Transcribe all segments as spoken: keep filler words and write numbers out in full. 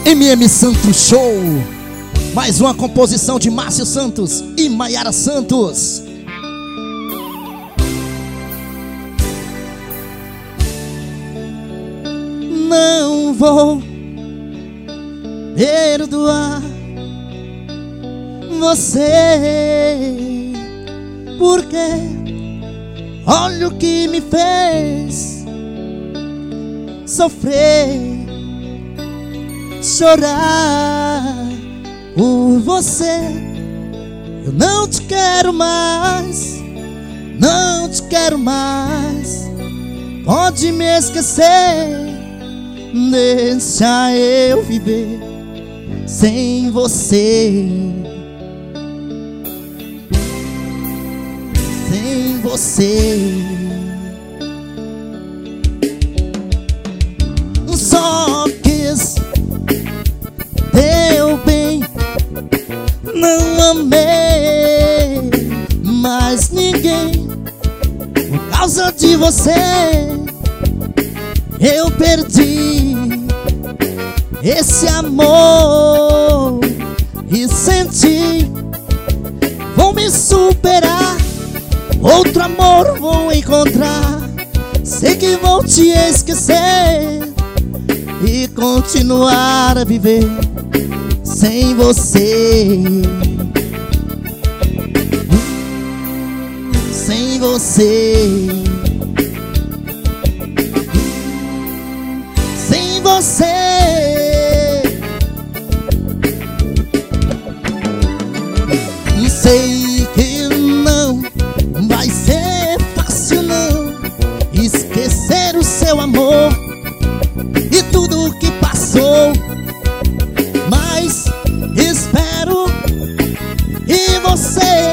M M Santos Show. Mais uma composição de Márcio Santos e Maiara Santos. Não vou perdoar você, porque olha o que me fez sofrer, chorar por você. Eu não te quero mais, não te quero mais. Pode me esquecer, deixa eu viver sem você, sem você. Só quis teu bem, não amei mais ninguém. Por causa de você eu perdi esse amor e senti. Vou me superar, outro amor vou encontrar. Sei que vou te esquecer e continuar a viver sem você, sem você, sem você. E sei que não vai ser fácil não esquecer o seu amor e tudo que passou, mas espero que você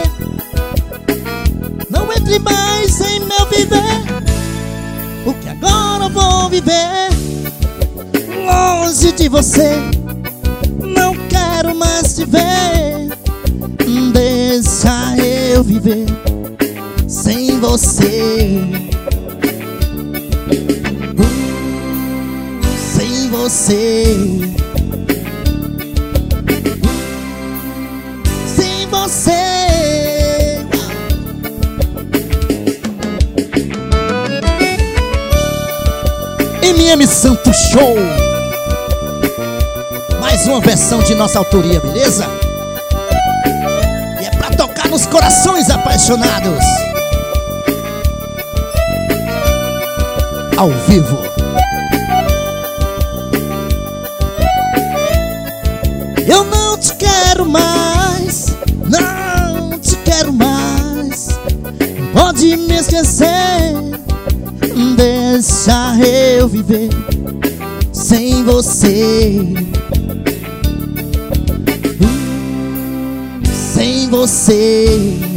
não entre mais em meu viver, porque agora eu vou viver longe de você. Não quero mais te ver, deixa eu viver sem você, sem você, sem você. M M Santos Show. Mais uma versão de nossa autoria, beleza? E é pra tocar nos corações apaixonados, ao vivo. Eu não te quero mais, não te quero mais. Pode me esquecer, deixa eu viver sem você, sem você.